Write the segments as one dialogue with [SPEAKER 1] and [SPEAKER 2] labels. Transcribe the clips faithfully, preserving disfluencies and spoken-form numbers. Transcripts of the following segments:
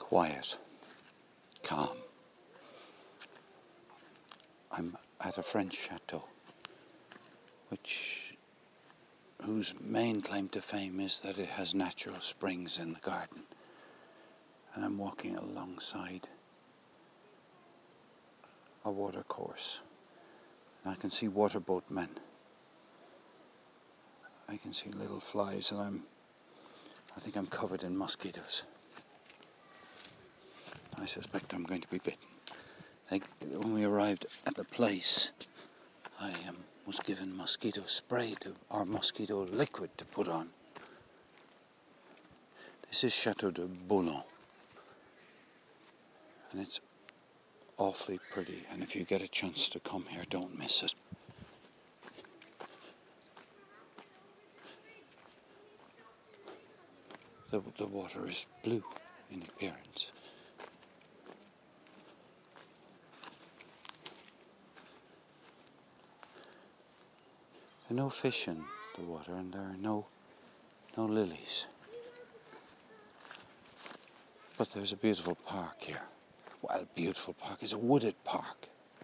[SPEAKER 1] quiet, calm. I'm at a French chateau, which whose main claim to fame is that it has natural springs in the garden. And I'm walking alongside a watercourse, and I can see waterboat men. I can see little flies, and I'm I think I'm covered in mosquitoes. I suspect I'm going to be bitten. Like when we arrived at the place, I um, was given mosquito spray to, or mosquito liquid to put on. This is Chateau de Boulogne, and it's awfully pretty, and if you get a chance to come here, don't miss it. The, the water is blue in appearance. There are no fish in the water, and there are no no lilies. But there's a beautiful park here. Well, beautiful park. It's a wooded park.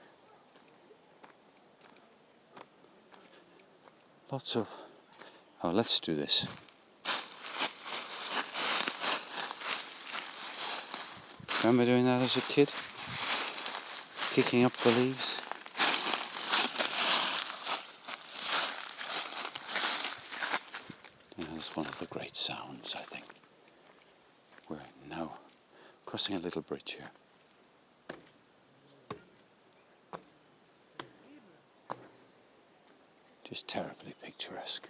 [SPEAKER 1] Lots of... Oh, let's do this. Remember doing that as a kid? Kicking up the leaves? Yeah, that's one of the great sounds, I think. We're now crossing a little bridge here. Just terribly picturesque.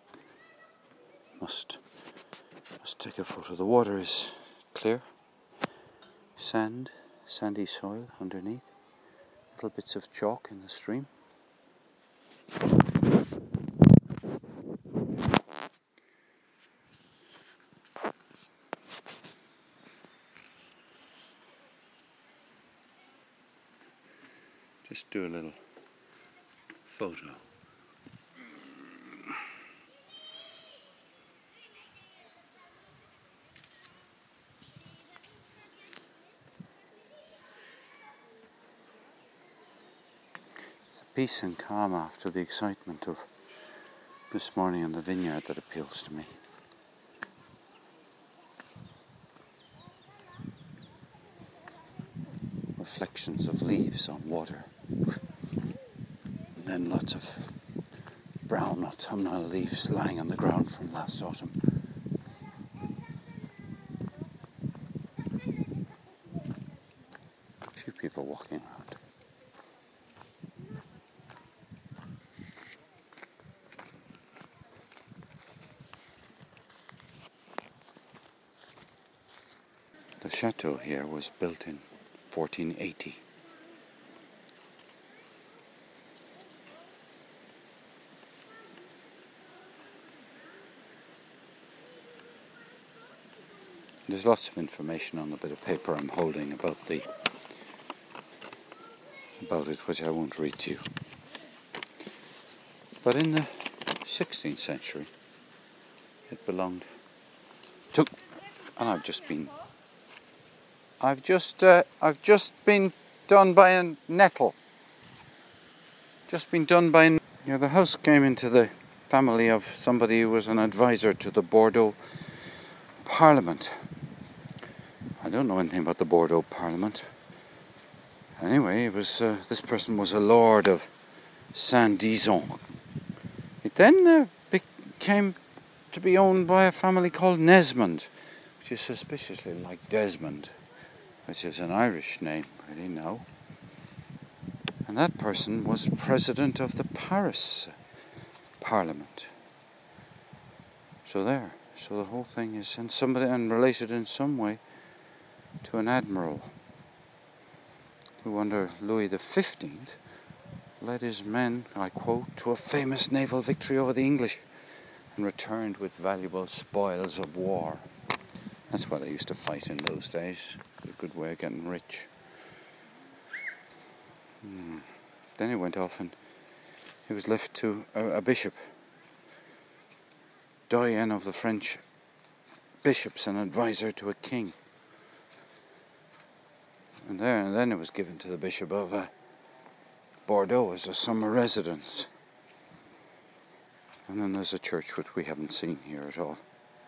[SPEAKER 1] Must, must take a photo. The water is clear. Sand, sandy soil underneath. Little bits of chalk in the stream. Just do a little photo. Peace and calm after the excitement of this morning in the vineyard that appeals to me. Reflections of leaves on water. And then lots of brown autumnal leaves lying on the ground from last autumn. A few people walking around. The chateau here was built in fourteen eighty. There's lots of information on the bit of paper I'm holding about the about it, which I won't read to you. But in the sixteenth century, it belonged to, and I've just been I've just, uh, I've just been done by a nettle. Just been done by... Yeah, the house came into the family of somebody who was an advisor to the Bordeaux Parliament. I don't know anything about the Bordeaux Parliament. Anyway, it was uh, this person was a lord of Saint-Dizon. It then uh, became to be owned by a family called Nesmond, which is suspiciously like Desmond, which is an Irish name, really, now. And that person was president of the Paris Parliament. So there. So the whole thing is, and somebody, and related in some way to an admiral who under Louis the fifteenth led his men, I quote, to a famous naval victory over the English and returned with valuable spoils of war. That's why they used to fight in those days. A good way of getting rich. Hmm. Then he went off and he was left to a, a bishop. Doyen of the French bishops and advisor to a king. And there, and then it was given to the Bishop of uh, Bordeaux as a summer residence. And then there's a church which we haven't seen here at all.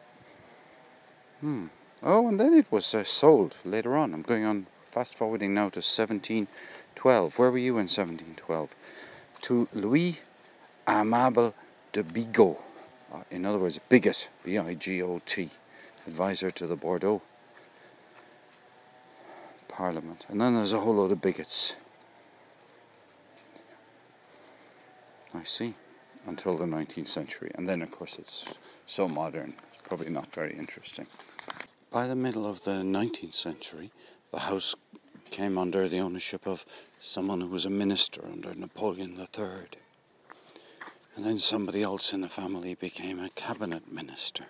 [SPEAKER 1] Hmm. Oh, and then it was uh, sold later on. I'm going on fast forwarding now to seventeen twelve. Where were you in seventeen twelve? To Louis Aimable de Bigot. Uh, in other words, Bigot, B I G O T, advisor to the Bordeaux Parliament. And then there's a whole load of bigots. I see. Until the nineteenth century. And then, of course, it's so modern, it's probably not very interesting. By the middle of the nineteenth century, the house came under the ownership of someone who was a minister under Napoleon the Third. And then somebody else in the family became a cabinet minister.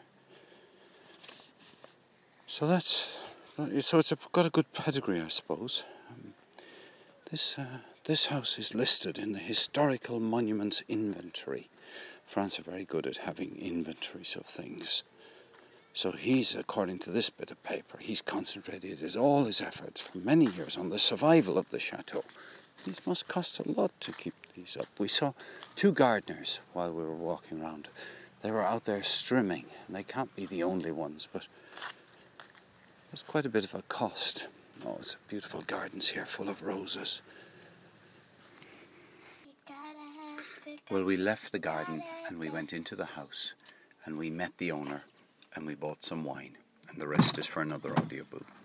[SPEAKER 1] So that's so it's a, got a good pedigree, I suppose. Um, this uh, this house is listed in the Historical Monuments Inventory. France are very good at having inventories of things. So he's, according to this bit of paper, he's concentrated his, all his efforts for many years on the survival of the chateau. These must cost a lot to keep these up. We saw two gardeners while we were walking around. They were out there strimming, and they can't be the only ones, but there's quite a bit of a cost. Oh, it's beautiful gardens here, full of roses. Well, we left the garden and we went into the house and we met the owner and we bought some wine, and the rest is for another audio book.